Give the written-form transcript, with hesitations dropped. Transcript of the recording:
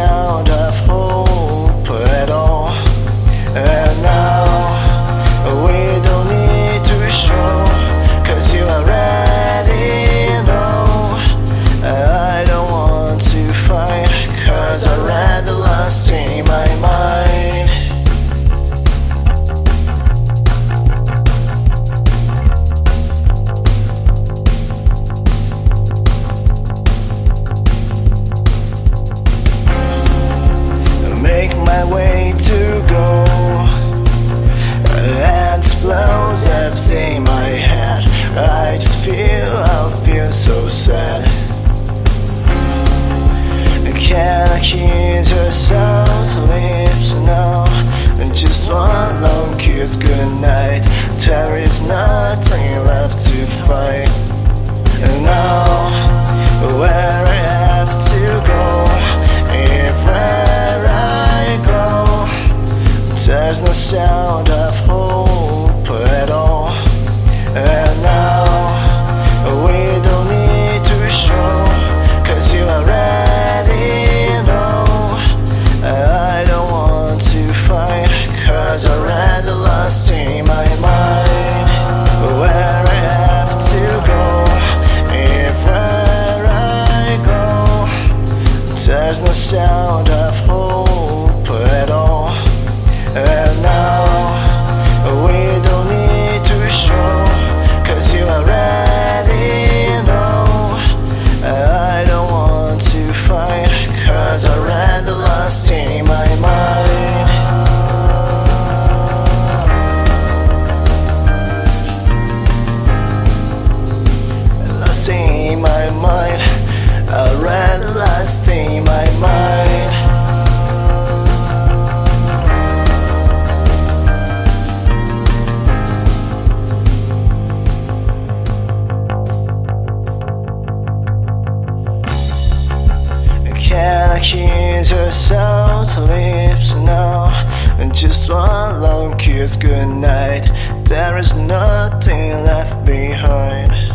sound of hope at all. And now we don't need to show, 'cause you already know. I don't want to fight, 'cause I read the lust in my mind. Make my way to go, explosives in my head. I feel so sad. Can I hear your soft lips now? Just one long kiss goodnight. There is nothing left to fight. And now where I have to go, if where I go, there's no sound of hope at all. And now we don't need to show, 'cause you already know. I don't want to fight, 'cause I read the lust in my mind. Where I have to go, if where I go, there's no sound of hope at all. And now we don't need to show, 'cause you already know. I don't want to fight, 'cause I read the lust in my mind. Lust in my mind. I read the lust in my mind. Can I hear your soft lips now? And just one long kiss goodnight. There is nothing left behind.